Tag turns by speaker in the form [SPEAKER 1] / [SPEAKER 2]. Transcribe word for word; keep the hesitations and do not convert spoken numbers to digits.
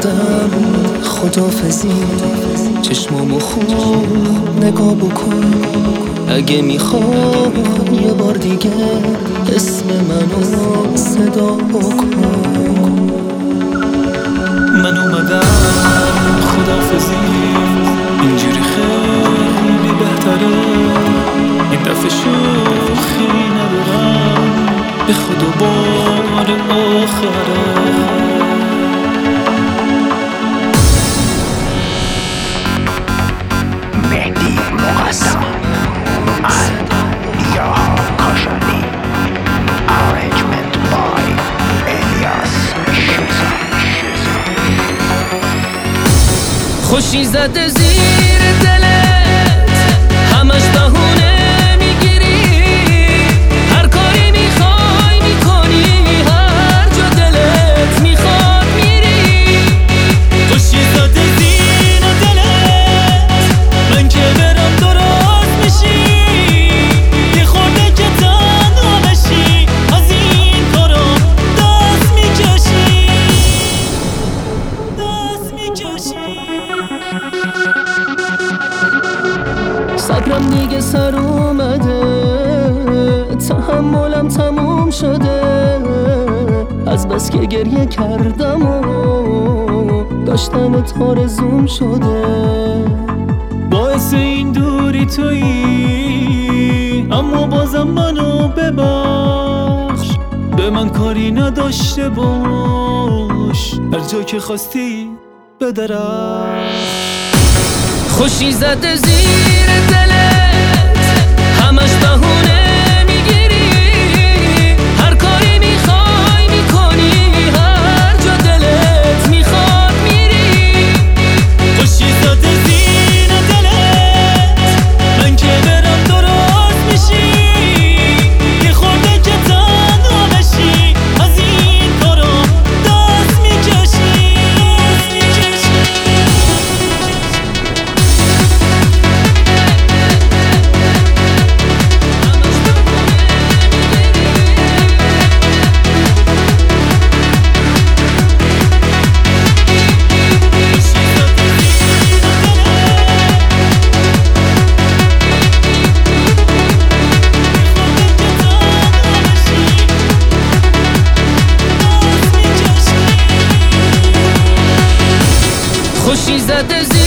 [SPEAKER 1] دادم خدافزی، چشمامو خوب نگاه بکن. اگه میخوای یه بار دیگه اسم منو صدا بکن.
[SPEAKER 2] من اومدم خدافزی، اینجوری خیلی بهتره. این دفعه شوخی ندارم، به خدا بار آخره.
[SPEAKER 3] مهدی مقدم الیا کاشانی، arrangement by الیاس شوزا.
[SPEAKER 1] خوشی زده زیر دلت، همش بهونه میگیری. هر کاری میخوای میکنی، هر جا دلت میخواد میری. خوشی زده زیر دلت، من که برم درست میشی. یه خورده که تنها بشی، از این کارا دست میکشی، دست میکشی. صبرم دیگه سر اومده، تحملم تموم شده. از بس که گریه کردم و داشتم تارزوم شده. باعث این دوری تویی، اما بازم منو ببخش. به من کاری نداشته باش، هر جا که خواستی بدرخش. خوشی زده زیر دلت، همش بهونه میگیری. هر کاری میخوای میکنی، هر جا دلت میخواد میری. خوشی زده زیر دلت، من که برم درست میشی. یه خورده که تنها بشی، از این کارا دست میکشی. خوشی زده